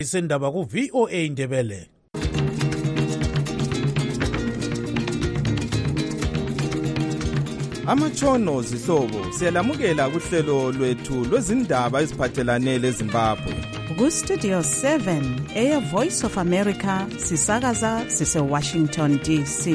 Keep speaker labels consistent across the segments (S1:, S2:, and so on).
S1: Isendaba ku VOA Ndebele.
S2: Amatshono zihlobo siyalamukela kuhlelo lwethu lwezindaba eziphathelane leZimbabwe.
S3: Ku Studio 7 Air Voice of America sisakaza sise Washington DC.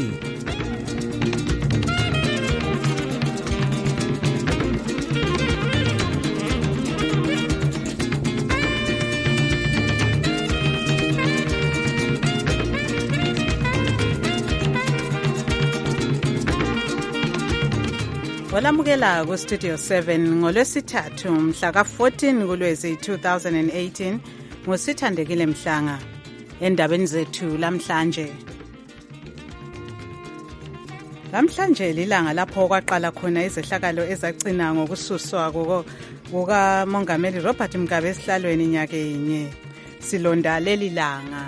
S3: Walamukela ku Studio 7 ngolwesithathu mhla ka-14 kuLwezi 2018 ngosithandekile Mhlanga. Endabeni zethu lamhlanje. Lamhlanje lilanga lapho kwaqala khona izehlakalo ezacina ngokususwa kukaMongameli Robert Mugabe esihlalweni nyaka yinye. Silonda leli langa.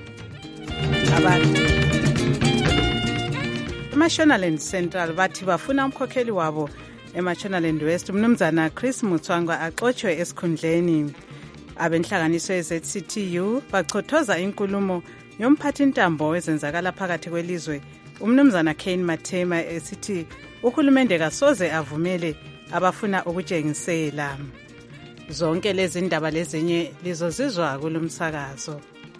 S3: eMashonaland Central bathi bafuna umkhokheli wabo eMashonaland West umnumzana Chris Mutswangwa axotshwe esikhundleni. Abenhlanganiso yeZCTU bachothoza inkulumo yomphathi intambo ezenzakala phakathi kwelizwe umnumzana Kane Mathema esithi uhulumende kasoze avumele abafuna ukutshengisela. Zonke lezi ndaba lezinye lizozizwa kulomsakazo.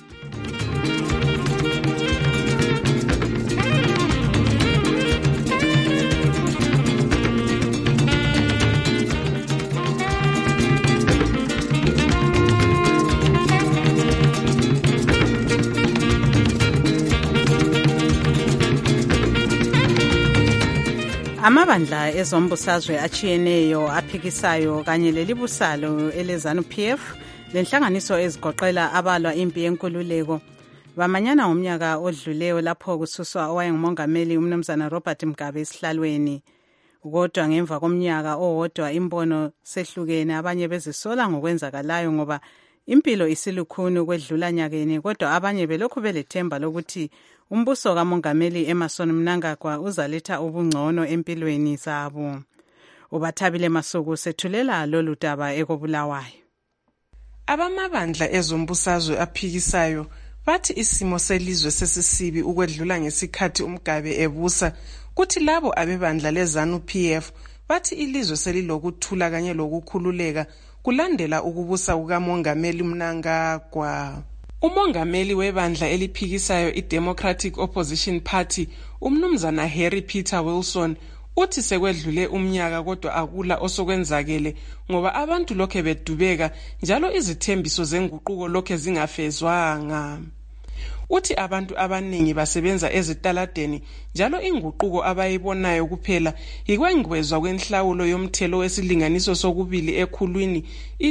S3: Amabandla ezombusazwe achiyeneyo aphikisayo kanye lelibusalo eleZANU-PF lenhlanganiso ezigoqela abalwa impi yenkululeko bamanyana ngomnyaka odluleyo lapho kususwa owayengumongameli umnumzana Robert Mugabe esihlalweni. Kodwa ngemva komnyaka owodwa imbono sehlukene, abanye bezisola ngokwenzakalayo ngoba impilo isilukhuni kwedlula nyakeni, kodwa abanye belokhu belethemba lokuthi umbuso kaMongameli Emmerson Mnangagwa uzaletha ubungcono empilweni zabo. Ubathabile Masuku sethulela lolu daba ekobulawayo.
S4: Abamabandla ezombusazwe aphikisayo bathi isimo selizwe sesisibi ukwedlula ngesikhathi uMgabe ebusa, kuthi labo abebandla leZANU-PF bathi ilizwe selilokuthula kanye lokukhululeka kulandela ukubusa kukaMongameli Mnangagwa. Umongameli webandla eliphikisayo iDemocratic Opposition Party umnumzana Harry Peter Wilson uthi sekwedlule umnyaka kodwa akula osokwenzakele ngoba abantu lokhe bedubeka njalo izithembiso zenguquko lokhe zingafezwanga. Uthi abantu abaningi basebenza ezitaladeni njalo inguquko abayibonayo kuphela yikwengwezwa kwenhlawulo yomthelo wesilinganiso sokubili ekhulwini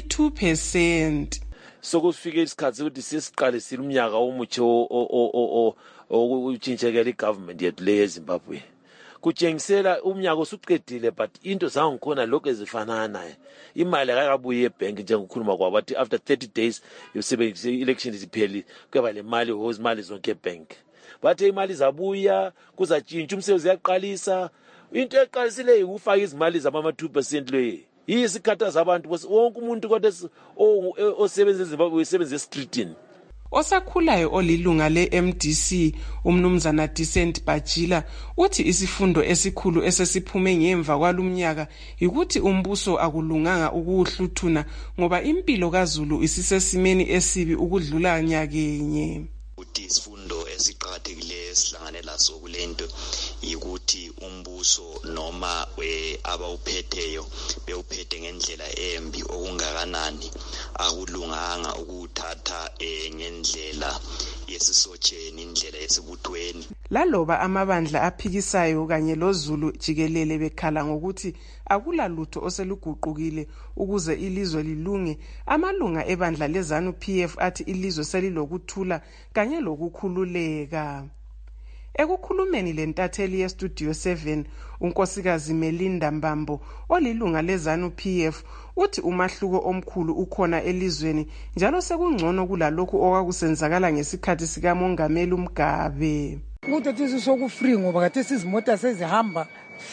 S4: i2%.
S5: Sokufike isikhathi ukuthi sesiqalisile umnyaka omutsha okuntshintshekela igovernment yethu le eZimbabwe. Kutshengisela umnyaka osuqedile but into zangikhona lokho ezifanana. Imali akakabuye ebank njengokukhuluma kwabo bathi after 30 days yosebenzisa election izipheli kuba le mali hozimali zonke ebank. Bathe imali zabuya kuzatshintsha umsebenzi uyaqalisa. Into eqalisile ukufaka izimali zama 2% le. Isikhathaza abantu wonke umuntu kodwa osebenza eZimbabwe usebenza eStreetini.
S4: Osakhulayo olilunga leMDC umnumzana Decent Bajila uthi isifundo esikhulu esesiphume ngemva kwalumnyaka ukuthi umbuso akulunganga ukuhluthuna ngoba impilo kaZulu isisesimeni esibi ukudlula nyakenye.
S6: Uthi isifundo esiqhakathekileyo esihlangane laso kulento yikuthi umbuso noma abawuphetheyo bewuphethe ngendlela embi okungakanani akulunganga ukuthatha ngendlela yesisotsheni indlela yesibuthweni.
S4: Laloba amabandla aphikisayo kanye loZulu jikelele bekhala ngokuthi akula lutho oseluguqukile ukuze ilizwe lilunge, amalunga ebandla leZANU-PF athi ilizwe selilokuthula kanye lokukhululeka. Ekukhulumeni lentatheli yeStudio 7 unkosikazi Melinda Mbambo olilunga leZANU-PF uthi umahluko omkhulu ukhona elizweni njalo sekungcono kulalokhu okwakusenzakala ngesikhathi sikaMongameli Mugabe.
S7: Ukuthi sisokufree ngoba kade sizimota sezihamba free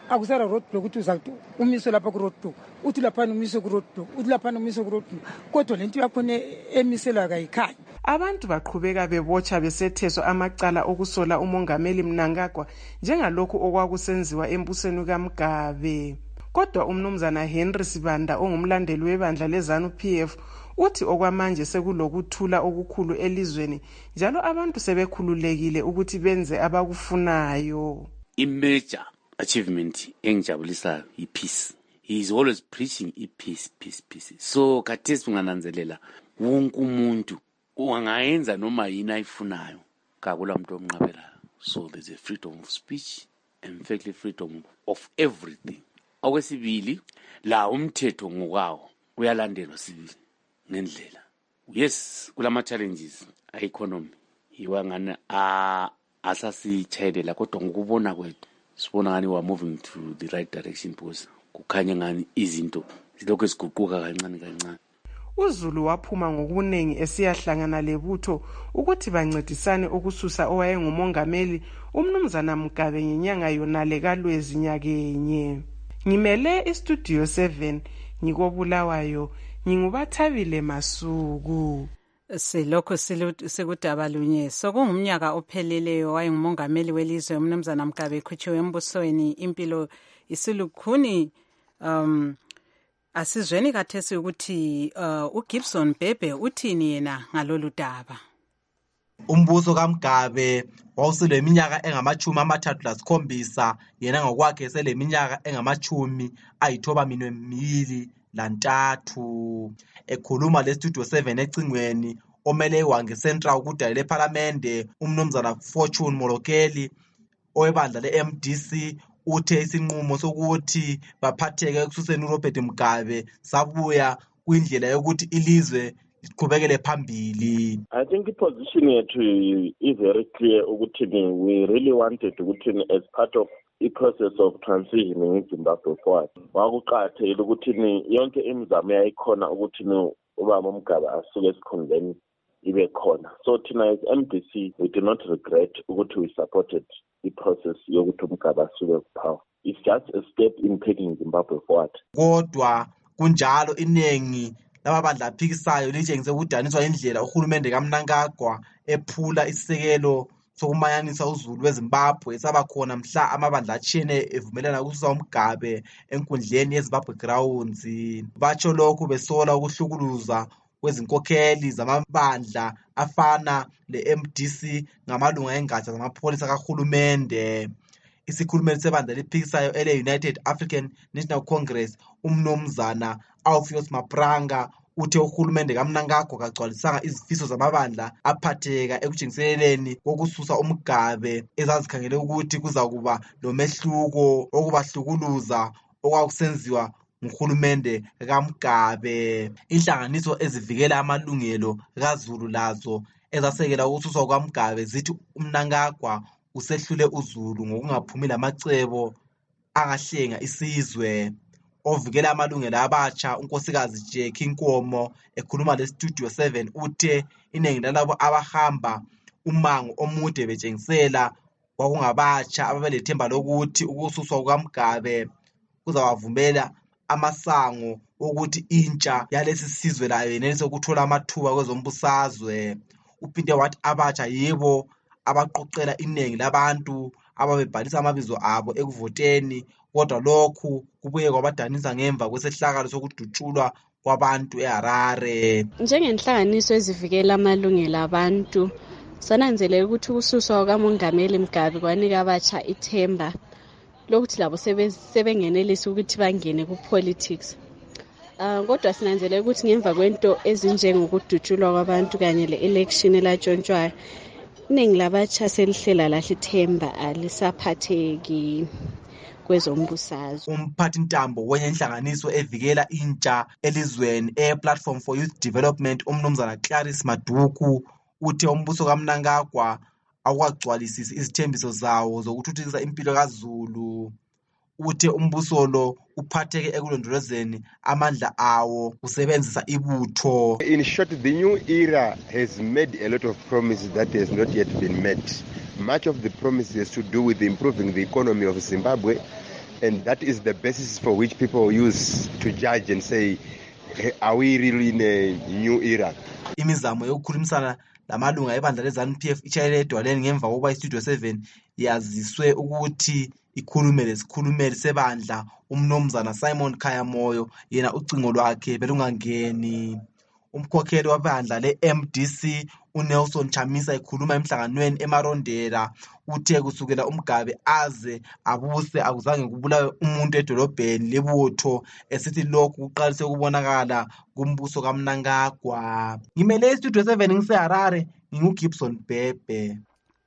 S7: akusala roadblock ukuthi uzakuthi umise lapha ku-roadblock uthi laphana umise ku-roadblock uthi laphana umise ku-roadblock kodwa le nto yakhona emiselwa kayikhanyi.
S4: Abantu baqhubeka bebotsha besetheswa amacala okusola umongameli Mnangagwa njengalokhu okwakusenziwa embusweni kaMgabe. Kodwa umnumzana Henry Sibanda ongumlandeli webandla leZANU-PF uthi okwamanje sekulokuthula okukhulu elizweni njalo abantu sebekhululekile ukuthi benze abakufunayo.
S8: Major achievement engijabulisayo ipeace. He is always preaching peace. So khathesi ungananzelela wonke umuntu ungayenza noma yini ayifunayo kakula muntu omnqabelayo. So there's a freedom of speech and fairly freedom of everything. Okwesibili la umthetho ngokwawo uyalandelwa sibili ngendlela. Yes, kulama challenges economy iwangana asasichayelela kodwa ngokubona kwethu sibona ngani we are moving to the right direction because kukhanya ngani izinto zilokho esiguquka kancane.
S4: uZulu waphuma ngokuningi esiyahlangana lebutho ukuthi bancedisane ukususa owayengumongameli umnumzana Mugabe ngenyanga yonale kaLwezi nyakenye. Ngimele istudio 7 ngikobulawayo ngingubathabile Masuku.
S3: Silokho sikudaba lunye sokungumnyaka opheleleyo wayengumongameli welizwe umnumzana Mugabe ekhutshiwe embusweni impilo isilukhuni. Asizweni kathesi ukuthi uGibson Bhebhe uthini yena ngalolu daba.
S9: Umbuso kaMgabe wawuseleminyaka engama-37 yena ngokwakhe seleminyaka engama-93. Ekhuluma lestudio 7 ecingweni omele wange Central ukudala leParliamente umnumzana Fortune Molokeli owebandla leMDC uthe isinqumo sokuthi baphatheke ekususeni uRobert Mugabe sabuya kwindlela yokuthi ilizwe liqhubekele phambili.
S10: I think the position yethu is very clear ukuthi we really wanted ukuthi as part of the process of transitioning in Zimbabwe forward wakuqathela ukuthi yonke imizamo yayikhona ukuthi ubaba Mugabe asuke esikhundleni ibe khona. So thina as MDC we do not regret ukuthi we supported the process yokuthi Mugabe asuke kupower. It's just a step in taking Zimbabwe forward.
S9: Kodwa kunjalo inengi lababandla aphikisayo litshengise ukudaniswa indlela uhulumende kaMnangagwa ephula isisekelo sokumanyanisa uZulu weZimbabwe sabakhona mhla amabandla atshiyene evumelana ukususa uMgabe enkundleni yeZimbabwe Grounds. Batsho lokhu besola ukuhlukuluza kwezinkokheli zamabandla afana leMDC ngamalunga engatsha zamapholisa kahulumende. Isikhulumeli sebandla liphikisayo ele-United African National Congress umnumzana Alpheus Mapranga uthe uhulumende kaMnangagwa kagcwalisanga izifiso zamabandla aphatheka ekutshengiseleleni kokususa uMgabe ezazikhangele ukuthi kuzakuba lomehluko okubahlukuluza okwakusenziwa nguhulumende kaMgabe. Inhlanganiso ezivikela amalungelo kaZulu lazo ezasekela ukususwa kwaMgabe zithi uMnangagwa usehlule uZulu ngokungaphumi lamacebo angahlenga isizwe. Ovikela amalungelo abatsha unkosikazi Jackie Nkomo ekhuluma lestudio 7 uthe inengi lalabo abahamba umango omude betshengisela kwakungabatsha ababelethemba lokuthi ukususwa kukaMgabe kuzawavumela amasango ukuthi intsha yalesi sizwe layo yenelise ukuthola amathuba kwezombusazwe. Uphinde wathi abatsha yebo abaqoqela inengi labantu ababebhalisa amabizo abo ekuvoteni kodwa lokhu kubuye kwabadanisa ngemva kwesehlakalo sokudutshulwa kwabantu eHarare.
S11: Njengenhlanganiso ezivikela amalungelo abantu sananzelela ukuthi ukususwa kukamongameli Mugabe kwanika abatsha ithemba lokuthi labo sebengenelisa ukuthi bangene kupolitics. Kodwa sinanzelela ukuthi ngemva kwento ezinjengokudutshulwa kwabantu kanye le-election elatshontshwayo iningi labatsha selihlela lahle ithemba alisaphatheki kwezombusazwe.
S9: Umphathi ntambo wenye inhlanganiso evikela intsha elizweni Platform for Youth Development umnumzana Clarice Maduku uthe umbuso kaMnangagwa awukagcwalisisi izithembiso zawo zokuthuthukisa impilo kaZulu. Uthe umbuso lo uphatheke ekulondolozeni amandla awo usebenzisa ibutho.
S12: In short, the new era has made a lot of promises that has not yet been met. Much of the promises has to do with improving the economy of Zimbabwe And that is the basis for which people use to judge and say, are we really in a new era?
S9: Imizamo yokukhulumisana lamalunga ebandla leZANU-PF itshayele edwaleni ngemva kokuba iStudio 7 yaziswe ukuthi ikhulume lesikhulumeli sebandla umnomzana Simon Khayamoyo, yena ucingo lwakhe belungangeni. Umkhokheli wabandla le-MDC uNelson Chamisa ekhuluma emhlanganweni eMarondera uthe kusukela uMgabe aze abuse akuzange kubulawe umuntu edolobheni lebutho, esithi lokhu kuqalise ukubonakala kumbuso kaMnangagwa. Ngimele iStudio 7 ngiseHarare, nginguGibson Bhebhe.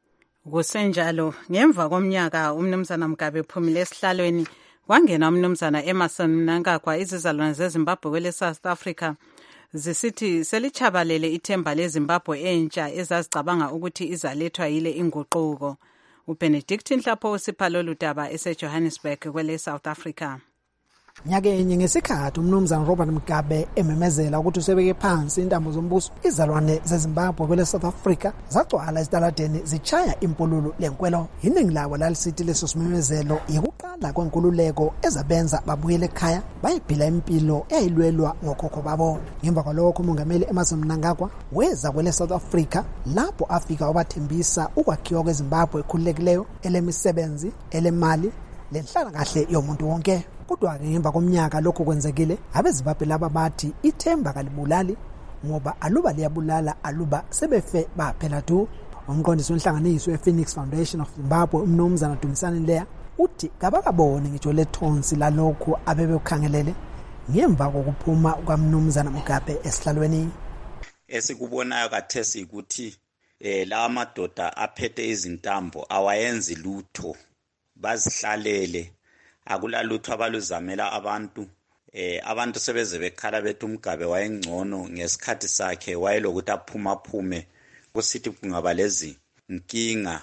S3: Kusenjalo ngemva komnyaka umnumzana Mgabe ephumile esihlalweni wangena umnumzana Emmerson Mnangagwa, izizalwane zeZimbabwe kwele South Africa zisithi selichabalele ithemba leZimbabwe entsha ezazicabanga ukuthi izalethwa yile inguquko. uBenedict Nhlapho usipha lolu daba eseJohannesburg kwele South Africa.
S13: Nyakenye ngesikhathi umnumzana Robert Mugabe ememezela ukuthi usebeke phansi intambo zombuso, izalwane zeZimbabwe kwele South Africa zagcwala esitaladeni zichaya impululo lenkwelo. Iningi lawo lalisithi leso simemezelo yikuqala kwenkululeko ezabenza babuyele ekhaya bayiphila impilo eyayilwelwa ngokhokho babo. Ngemva kwalokho umongameli Emmerson Mnangagwa weza kwele South Africa lapho afika wabathembisa ukwakhiwa kweZimbabwe ekhululekileyo, elemisebenzi, elemali, lenhlala kahle yomuntu wonke. Kodwa-ke ngemva komnyaka lokho kwenzekile, abeZimbabwe laba bathi ithemba kalibulali ngoba aluba liyabulala aluba sebefe baphela tu. Umqondisi wenhlanganiso yePhoenix Foundation of Zimbabwe umnumzana Dumisani Leya uthi kabakabone ngitsho lethonsi lalokhu abebekhangelele ngemva kokuphuma kwamnumzana Mugabe esihlalweni.
S14: Esikubonayo kathesi ukuthi la madoda aphethe izintambo awayenzi lutho, bazihlalele, akulalutho abaluzamela abantu. Abantu sebeze bekhala bethi uMgabe wayengcono ngesikhathi sakhe, wayelokuthi aphumaphume kusithi kungaba lezi nkinga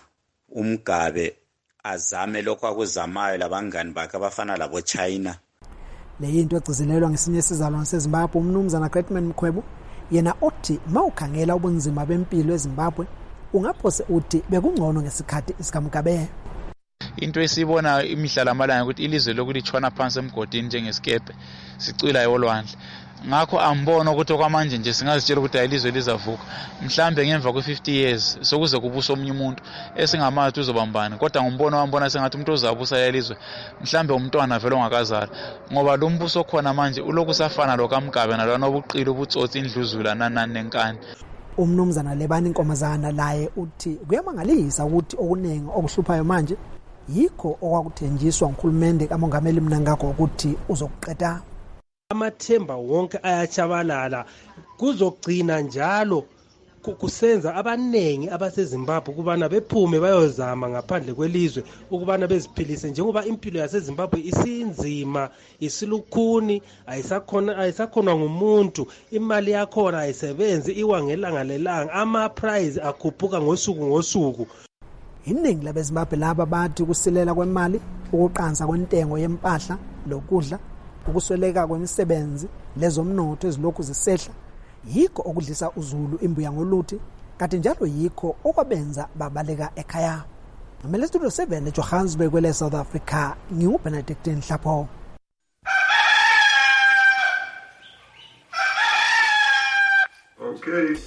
S14: uMgabe azame lokho akuzamayo labangani bakhe abafana labo China.
S13: Le yinto egcizelelwa ngesinye isizalwane seZimbabwe umnumzana Gretman Mkhwebo, yena othi mawukhangela ubunzima bempilo eZimbabwe ungaphose uthi bekungcono ngesikhathi sikaMgabe.
S15: Into esibona imihla lamalanga ukuthi ilizwe lokulitshwana phansi emgodini njengesikepe sicwila yolwandle. Ngakho ambona ukuthi okwamanje nje singazitshela ukuthi ayilizwe lizavuka mhlambe ngemva kwe50 years sokuze kubusa omunye umuntu esingamathi uzobambana. Kodwa ngombono wambona sengathi umuntu ozabusa yelizwe mhlambe umntwana vele ongakazala, ngoba lo mbuso khona manje uloku safana lo kaMgabe nalona obuqili ubutsotsi indluzula nanani nenkani.
S13: Umnumzana Lebani Nkomazana laye uthi kuyamangalisa ukuthi okuningi okuhluphayo manje yikho okwakuthenjiswa nguhulumende kamongameli Mnangagwa ukuthi uzokuqeda.
S16: Amathemba wonke ayachabalala, kuzogcina njalo kusenza abanengi abaseZimbabwe ukubana bephume bayozama ngaphandle kwelizwe ukubana beziphilise, njengoba impilo yaseZimbabwe isinzima, isilukhuni, ayisakhona ngumuntu, imali yakhona ayisebenzi, iwangelanga lelanga, ama-price akhuphuka ngosuku.
S13: Iningi labeZimbabwe laba bathi kusilela kwemali, ukuqansa kwentengo yempahla lokudla, ukusweleka kwemisebenzi, lezomnotho ezilokhu zisehla yikho okudlisa uZulu imbuya ngoluthi, kanti njalo yikho okwabenza babaleka ekhaya. Ngamele Studio 7 eJohannesburg kwele South Africa, nginguBenedict Nhlapho.
S17: Okay.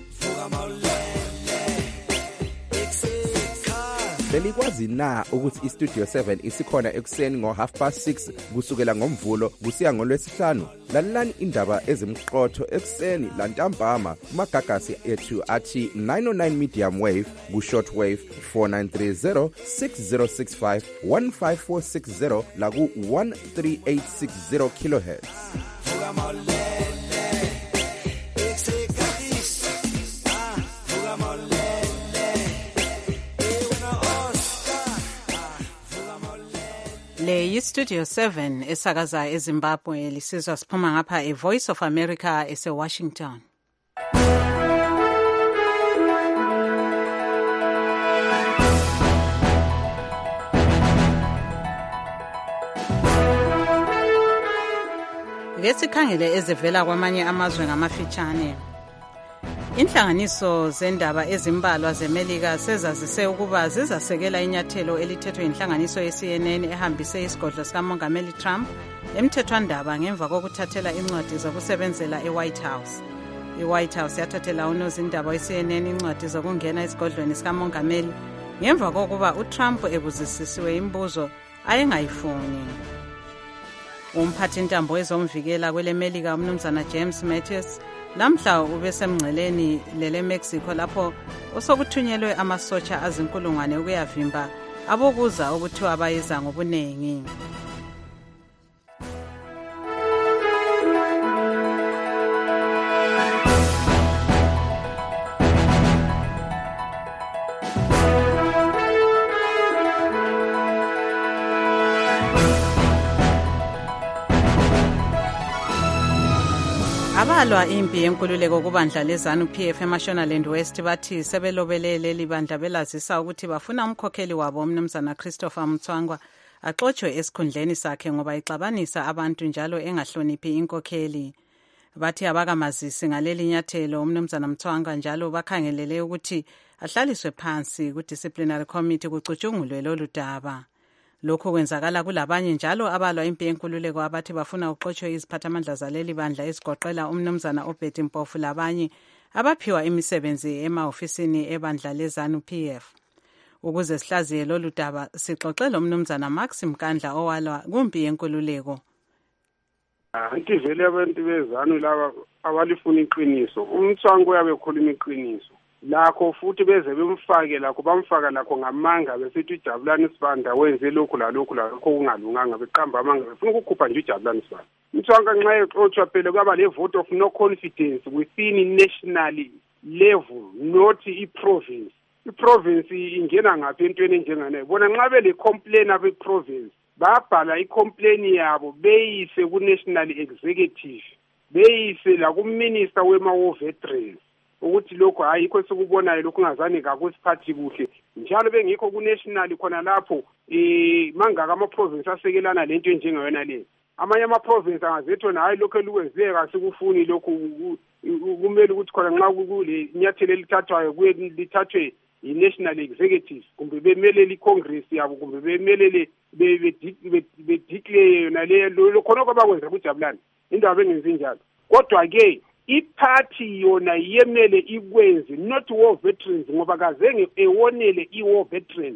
S2: Belikwazi na ukuthi iStudio 7 isikhona ekuseni ngo6:30 kusukela ngomvulo kusiya ngolwesihlanu? Lalelani indaba ezimqotho ekuseni lantambama kumagagasi ethu athi 909 medium wave ku-short wave 4930 6065 15460 la ku-13860 kilohertz.
S3: Le yiStudio 7 esakaza eZimbabwe, lisizwa siphuma ngapha eVoice of America eseWashington. Ngesikhangele ezivela kwamanye amazwe ngamafitshane. Inhlanganiso zendaba ezimbalwa zeMelika sezazise ukuba zizasekela inyathelo elithethwe inhlanganiso ye-CNN ehambise isigodlo sikamongameli Trump emthethwandaba ngemva kokuthathela incwadi zokusebenzela eWhite House. IWhite House yathathela unozindaba we-CNN incwadi zokungena esigodlweni sikamongameli ngemva kokuba uTrump ebuzisisiwe imibuzo ayengayifuni. Umphathintambo wezomvikela kweleMelika umnumzana James Mattis lamhla ubesemngceleni lele-Mexico lapho osokuthunyelwe amasotsha azinkulungwane ukuyavimba abokuza okuthiwa bayeza ngobuningi. Abalwa impi yenkululeko kubandla leZANU-PF eMashonaland West bathi sebelobelele leli bandla belazisa ukuthi bafuna umkhokheli wabo umnumzana Christopher Mutswangwa axotshwe esikhundleni sakhe ngoba ixabanisa abantu njalo engahloniphi inkokheli. Bathi abakamazisi ngaleli nyathelo umnumzana Mutswangwa njalo bakhangelele ukuthi ahlaliswe phansi ku-disciplinary committee kucutshungulwe lolu daba. Lokhu kwenzakala kulabanye njalo abalwa impi yenkululeko abathi bafuna uxotshwe iziphathamandla zaleli bandla ezigoqela umnumzana uBetty Mpofu labanye abaphiwa imisebenzi emahofisini ebandla leZANU-PF. Ukuze sihlaziye lolu daba sixoxele umnumzana Max Mkandla owalwa kumpi yenkululeko.
S17: Anti vele abantu beZANU laba abalifuna iqiniso. Umthwango uyabe ekhuluma iqiniso. Lakho futhi beze bemfake lakho bamfaka lakho ngamanga besithi uJabulani Sibanda wenze lokhu lalokhu kungalunganga beqamba amanga befuna ukukhupha nje uJabulani Sibanda. Umthwango nxa exotsha phela kwaba le vote of no confidence within national level not i-province. I-province ingena ngaphi entweni enjengane bona nxa bele complain abe province babhala i-complain yabo beyise ku-national executive beyise la ku-minister wema-war veterans ukuthi lokho ayikho sikubonayo lokho ngazani kakusiphathi kuhle njalo bengikho ku-national khona lapho mangaka ama-province asekelana lento enjengayona le amanye ama-province angazethu hayi lokho elukwenzeka asikufuni lokho kumele ukuthi khona nxa kule nyathelo elithathwayo kuye lithathwe i-national executive kumbe bemelele i-congress yabo kumbe bemelele bedeclare yona leyo khona kwabakwenza kuJabulani indaba bengenzi njalo kodwa-ke iphathi yona yemele ikwenze not war veterans ngoba kazenge ewonele i-war veterans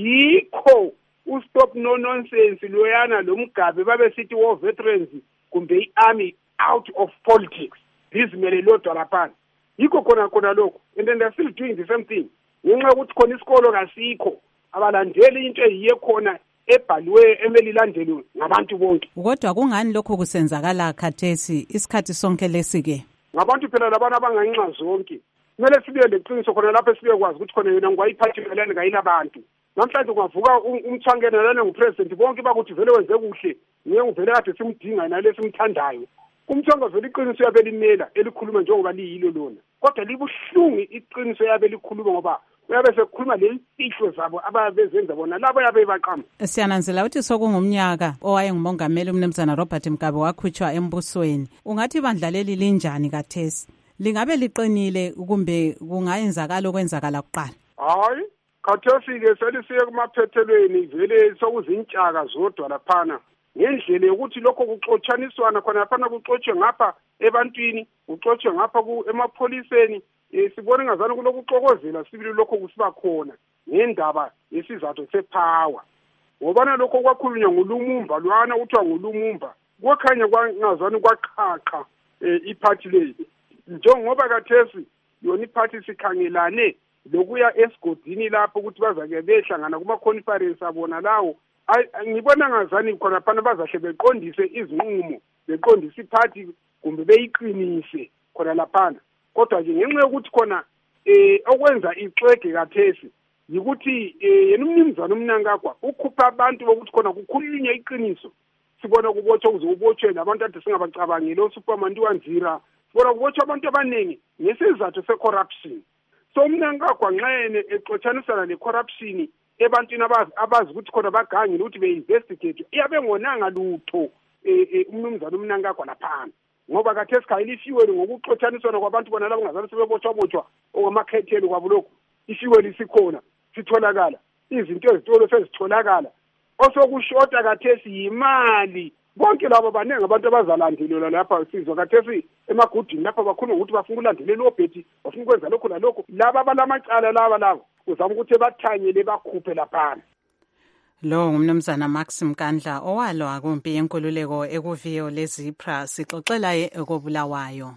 S17: yikho ustop no nonsense loyana lomgabe babesithi war veterans kumbe i-army out of politics bizimele lodwa laphana yikho khona lokho and then they're still doing the same thing ngenxa yokuthi khona isikolo kasikho abalandeli into eyiye khona ebhaliwe emeli landelwe ngabantu bonke.
S3: Kodwa kungani lokho kusenzakala khathesi isikhathi sonke lesike?
S17: Ngabantu phela labana abanganxa zonke. Kumele sibe leqiniso khona lapho sibe kwazi ukuthi khona yena ngwayiphathelane ngayina abantu. Namhlanje kungavuka umthwangena lana ngupresident bonke bakuthi vele wenze kuhle. Ngeke uvele kade simdinga nalesi simthandayo. Umthwanga vele iqiniso yabe limela elikhuluma njengoba liyilo lona. Kodwa libuhlungu iqiniso yabe likhuluma ngoba uyabe sekukhuluma lempihlo zabo ababezenza bona labo yabe baqamba.
S3: Siyananzela ukuthi sokungumnyaka owayengumongameli umnumzana Robert Mugabe wakhutshwa embusweni. Ungathi bandla leli linjani kathesi? Lingabe liqinile kumbe kungayenzakala okwenzakala kuqala?
S17: Hayi, khathesi ke selisiye kumaphethelweni vele sokuzintshaka zodwa laphana. Ngendlela yokuthi lokho kuxotshaniswana khona laphana kuxotshwe ngapha ebantwini, kuxotshwe ngapha emapholiseni. Sibone ngazana kulokuxokozela sibili lokho kusiba khona ngendaba yesizathu sepower ngobana lokho kwakhulunywa nguLumumba lwana uthiwa nguLumumba kwakhanya kwangazani kwaqhaqa iphathi le njengoba kathesi yona iphathi sikhangelane lokuya esigodini lapho ukuthi bazake behlangana kuma conference abona lawo ngibona ngazani khona phana bazahle beqondise izinqumo beqondise iphathi kumbe beyiqinise khona laphana. Kodwa nje ngenxa yokuthi khona okwenza ixege kathesi yikuthi yena umnumzana uMnangagwa ukhupha abantu bokuthi khona kukhulunywe iqiniso sibona kubotshwa uzobotshwe nabantu ade singabacabangile uSuperman Wanzira sibona kubotshwa abantu abaningi ngesizathu secorruption. So uMnangagwa nxa yena exotshanisana necorruption ebantwini abazi ukuthi khona bagangile ukuthi beinvestigate iyabe ngonanga lutho umnumzana uMnangagwa laphana ngoba khathesi khayile ifuel ngokuxotshaniswana kwabantu bona labo ngazange sebebotshwa okwamakhethelo kwabo lokhu ifuel isikhona sitholakala izinto ezitolo sezitholakala osokushota khathesi yimali bonke labo baningi abantu abazalandelela lapha sizwa khathesi emagudini lapha bakhona ukuthi bafuna ukulandelela obhethi bafuna ukwenza lokho nalokho laba abalamacala laba uzama ukuthi bathanyele bakhuphe laphana.
S3: Lo ngumnumzana Max Mkandla owalwa kumpi yenkululeko ekuviyo leZipra sixoxela ekobulawayo.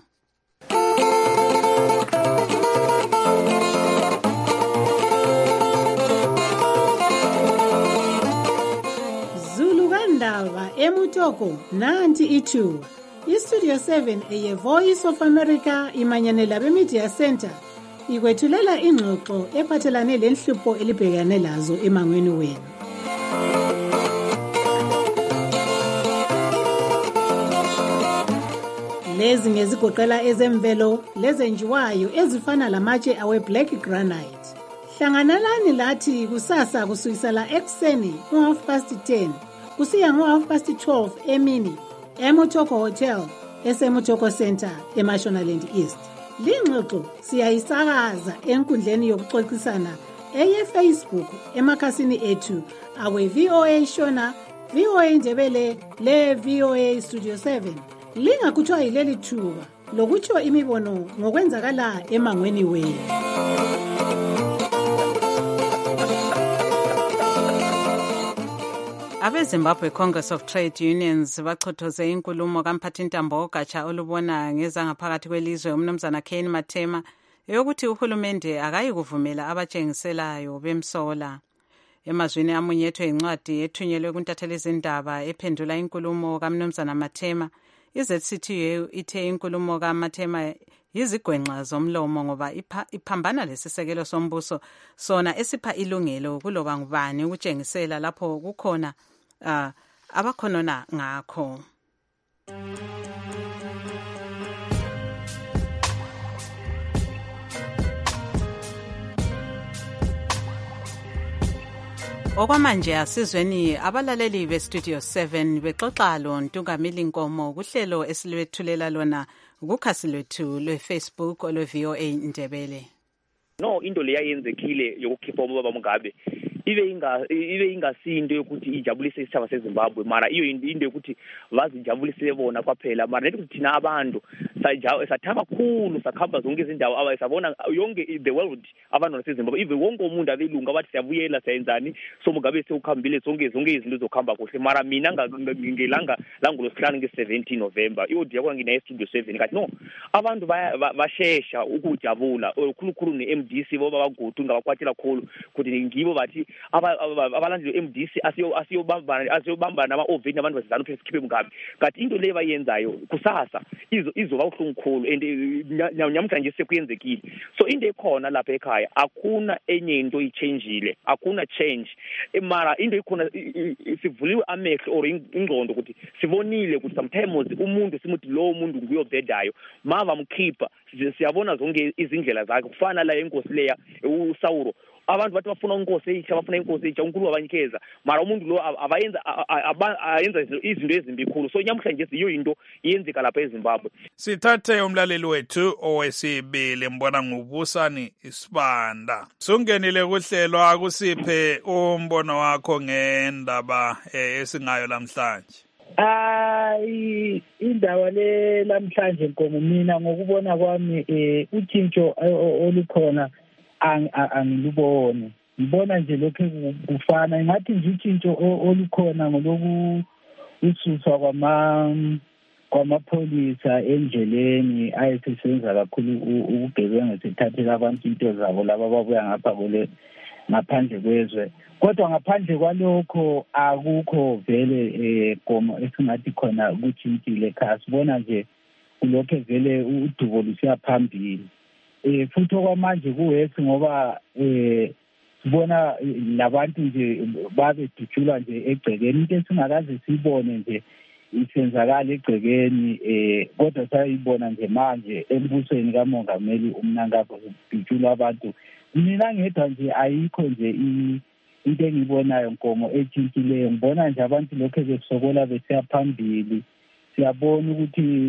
S18: Zulu kaNdaba eMutoko nanti ithuba. iStudio 7 eye Voice of America imanyanela beMedia Center ikwethulela ingxoxo ephathelane lenhlupho elibhekane lazo emangweni wenu. Lezi ngezigoqela ezemvelo lezenjiwayo ezifana lamatshe awe black granite. Hlanganelani lathi kusasa kusukisela ekseni ngo10:30 kusiya ngo12:30 emini eMutoko Hotel eseMutoko Center eMashonaland East. Lingxoxo siyayisakaza enkundleni yokuxoxisana eyeFacebook emakhasini ethu awe VOA Shona, VOA Ndebele le VOA Studio 7. Lingakuthiwa yileli thuba lokutsho imibono ngokwenzakala emangweni wenu.
S3: Abe-Zimbabwe Congress of Trade Unions bachothoze inkulumo kamphathintambo ogatsha olubona ngezangaphakathi kwelizwe umnumzana Kane Matema eyokuthi uhulumende akayi kuvumela abatshengiselayo bemsola. Emazwini amunyethwe incwadi ethunyelwe kuntatheli zindaba ephendula inkulumo kamnumzana Matema, iZCTU ithe inkulumo kaMatema yizigwenxa zomlomo ngoba iphambana lesisekelo sombuso sona esipha ilungelo kuloba ngubani ukutshengisela lapho kukhona abakhonona ngakho. Okwamanje asizweni abalaleli beStudio 7 bexoxa lo Ntungamili Nkomo kuhlelo esilwethulela lona kukhasi lwethu lweFacebook olwe-VOA Ndebele.
S19: No, into leya yenzekile yokukhipha ubaba Mugabe ibe ingasinto yokuthi ijabulise isithaba seZimbabwe, mara iyo into yokuthi bazijabulise bona kwaphela, mara nethi thina abantu sathaba kakhulu sakhamba zonke izindawo abayisabona yonke the world abantu baseZimbabwe ive wonke umuntu abelungu abathi siyabuyela siyenzani so Mugabe sewukhambile zonke izinto zokuhamba kuhle, mara mina ngelanga langolosihlanu nge-17 November iodiya kwangina eStudio 7 kathi no abantu bashesha ukujabula khulukhulu ne-MDC boba bagudu ngabakwathela khulu ukuthi ngibo bathi abalandeli MDC asiyobamba nama-oveni abantu basizana ukuthi sikhiphe Mugabe, kanti into leyo bayenzayo kusasa izoba uhlungu khulu and nyamhlanje sekuyenzekile. So into ekhona lapha ekhaya akuna enye into ichangeile, akuna change, mara into ikhona sivuliwe amehlo or ingqondo ukuthi sibonile ukuthi sometimes umuntu simuthi lo muntu nguyobhedayo mava mkhipha siyabona zonke izindlela zakhe kufana la inkosi leya uSawuro abantu bathi bafuna inkosi entsha bafuna inkosi entsha uNkulunkulu abanikeza, mara umuntu lo ayenza izinto ezimbi khulu. So nyamhlanje iyo into iyenzeka lapha eZimbabwe.
S20: Sithathe umlaleli wethu owesibili mbona ngubusani Isibanda. Sungenile kuhlelo akusiphe umbono wakho ngendaba esingayo namhlanje.
S21: Indaba le namhlanje Nkomo, mina ngokubona kwami utshintsho olukhona angiluboni, ngibona nje lokho kufana ngathi nje utshintsho olukhona ngoloku ususwa kwamapholisa endleleni ayesesenza kakhulu ubugebengu sethathela abantu into zabo laba babuya ngapha ngaphandle kwezwe. Kodwa ngaphandle kwalokho akukho vele Nkomo esingathi khona kuthintile khaya, sibona nje kulokho vele udubo lusiya phambili. Futhi okwamanje kuwethu ngoba sibona labantu nje babedutshulwa nje egcekeni, into esingakaze siyibone nje isenzakala egcekeni, kodwa sayibona nje manje embusweni kamongameli uMnangagwa kudutshulwa abantu. Mina ngedwa nje ayikho nje into engibonayo Nkomo etshintshileyo, ngibona nje abantu lokho besokola besiya phambili. Siyabona ukuthi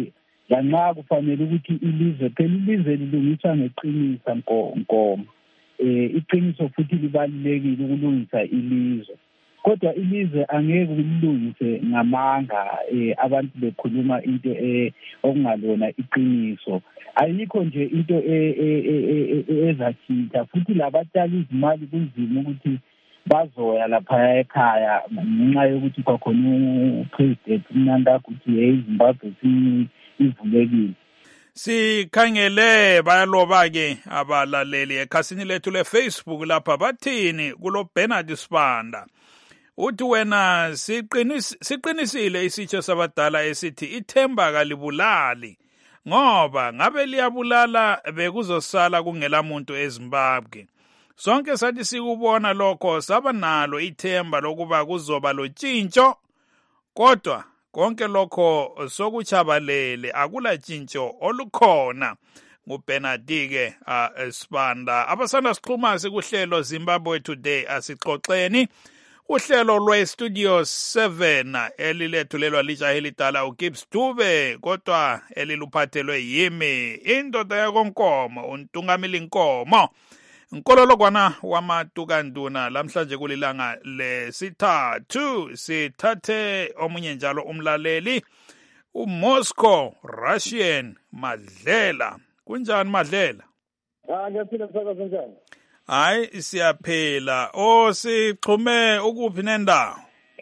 S21: lanxa kufanele ukuthi ilizwe phela ilizwe lilungiswa ngeqiniso nkomo iqiniso futhi libalulekile ukulungisa ilizwe kodwa ilizwe angeke ulilungise ngamanga abantu bekhuluma into okungalona iqiniso ayikho nje into ezathinta futhi labatshali izimali kunzima ukuthi bazoya lapha ekhaya ngenxa yokuthi kwakhona upresident Mnangagwa ukuthi iZimbabwe ivulekile.
S20: Sikhangele bayaloba-ke abalaleli ekhasini lethu le-Facebook lapha bathini kulo Bernard Sibanda uthi wena siqinisile isitsho sabadala esithi ithemba kalibulali ngoba ngabe liyabulala bekuzosala kungela muntu eZimbabwe. Sonke sathi sikubona lokho saba nalo ithemba lokuba kuzoba lotshintsho kodwa konke lokho sokuchabalele akula tshintsho olukhona. nguBernard-ke Sibanda abasanda sixhuma sikuhlelo Zimbabwe Today asixoxeni uhlelo lwe-Studio 7 elilethulelwa lijahe lidala uGibbs Dube kodwa eliluphathelwe yimi indoda yakonkomo untungamili Nkomo Nkololokwana wamatukanduna lamhlanje kulilanga lesithathu sithathe omunye njalo umlaleli uMoscow Russian Madlela kunjani Madlela?
S1: Ngiyaphila msakazi njani?
S20: Hayi siyaphela sixhume ukuphi nendawo?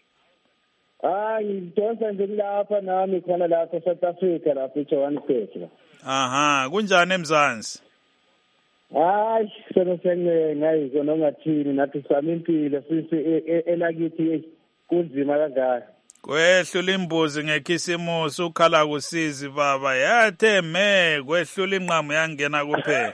S1: Ngidonsa nje lapha nami khona lapha South Africa lapha eJohannesburg.
S20: Aha kunjani eMzansi?
S1: Ngayizwa nongathini nathi sami impilo sisi elakithi kunzima kangaka.
S20: Kwehlula imbuzi ngekhisimusi ukhala kusizi baba yathe kwehlula inqamu yangena kuphela.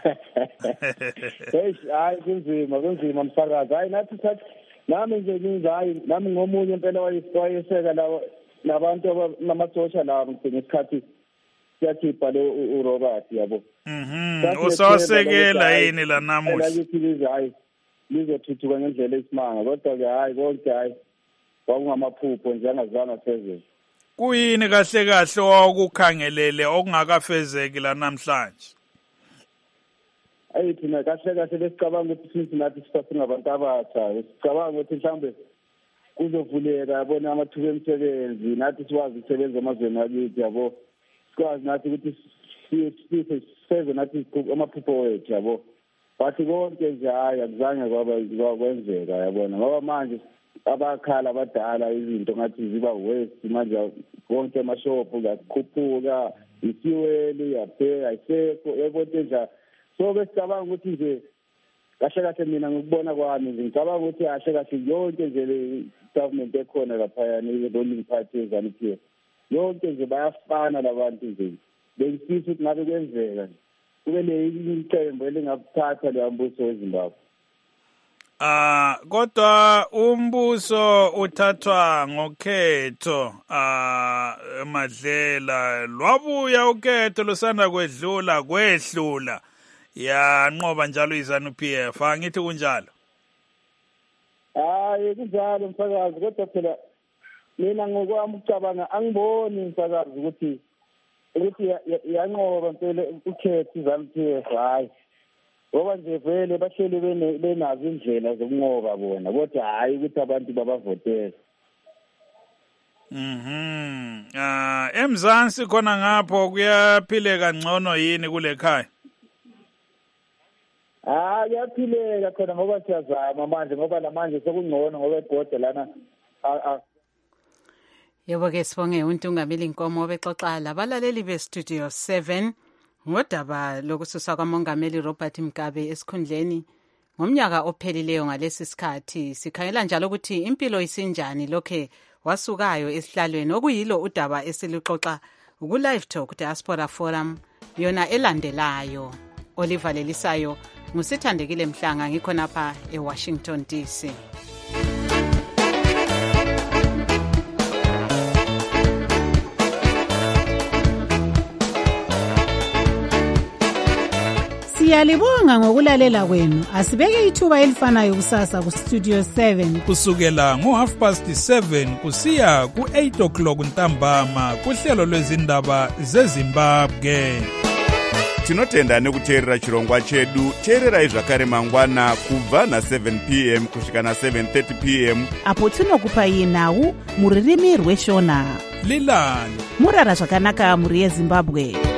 S1: Hayi kunzima msakazi. Hayi nathi nami nje ngizayi nami ngomunye impela wayeseka labantu namasosha lawo ngesikhathi siyakhipha lo uRobert yabo.
S20: Usasekela yini la namuhla?
S1: Hayi lizothuthuka ngendlela esimanga kodwa ke hayi konke hayi kwakungamaphupho nje angazange phezulu.
S20: Kuyini kahle okukhangelele okungakafezeki la namhlanje?
S1: Thina kahle besicabanga ukuthi sithi nathi singabantu abatsha sicabanga ukuthi mhlambe kuzovuleka yabona amathuba emisebenzi nathi sikwazi ukusebenza emazweni akithi yabo sikwazi nathi ukuthi siseve nathi amaphupho wethu yabo bathi konke nje hayi akuzange kwenzeka yabona ngoba manje abakhala abadala izinto ngathi ziba waste manje konke amashophu ngakhuphuka isiweli yaphe ayisekho ebonke nje so besicabanga ukuthi nje kahle mina ngikubona kwami nje ngicabanga ukuthi kahle yonke nje le government ekhona lapha ni ruling party ZANU-PF yonke nje bayafana labantu nje bengifisa ukuthi ngabe kwenzeka kube le iqembu elingakuthatha le mbuso weZimbabwe.
S20: Kodwa umbuso uthathwa ngokhetho Madlela lwabuya ukhetho lusanda kwehlula yanqoba njalo iZANU-PF angithi kunjalo.
S1: Hayi kunjalo msakazi kodwa phela mina ngokwami ucabanga angiboni msakazi ukuthi yanqoba mpela ukhetho iZANU-PF hayi ngoba nje vele bahleli benazo indlela zokunqoba bona kodwa hayi ukuthi abantu babavotele.
S20: Emzansi khona ngapho kuyaphileka ngcono yini kule khaya?
S1: Kuyaphileka khona ngoba siyazama manje ngoba namanje sekungcono ngoba ebhoda lana
S3: Yebo-ke sibonge uNtungamili Nkomo obexoxa labalaleli beStudio 7 ngodaba lokususwa kwamongameli Robert Mugabe esikhundleni ngomnyaka ophelileyo ngalesi sikhathi. Sikhangela njalo ukuthi impilo isinjani lokhe wasukayo esihlalweni okuyilo udaba esiluxoxa ku-Live Talk Diaspora Forum yona elandelayo. Oliver Lelisayo ngusithandekile Mhlanga ngikhonapha eWashington DC.
S18: Siyalibonga ngokulalela kwenu. Asibeke ithuba elifanayo kusasa ku Studio 7
S20: kusukela ngo7:30 kusiya ku8 ntambama kuhlelo lwezindaba zeZimbabwe.
S5: Tinotenda nekuteerera chirongwa chedu. Teererai zvakare mangwana kubva na7 p.m. kusvika na7:30 p.m.
S22: apo tinokupai nhau muririmi rweshona.
S20: Lilani
S22: murara zvakanaka muri yeZimbabwe.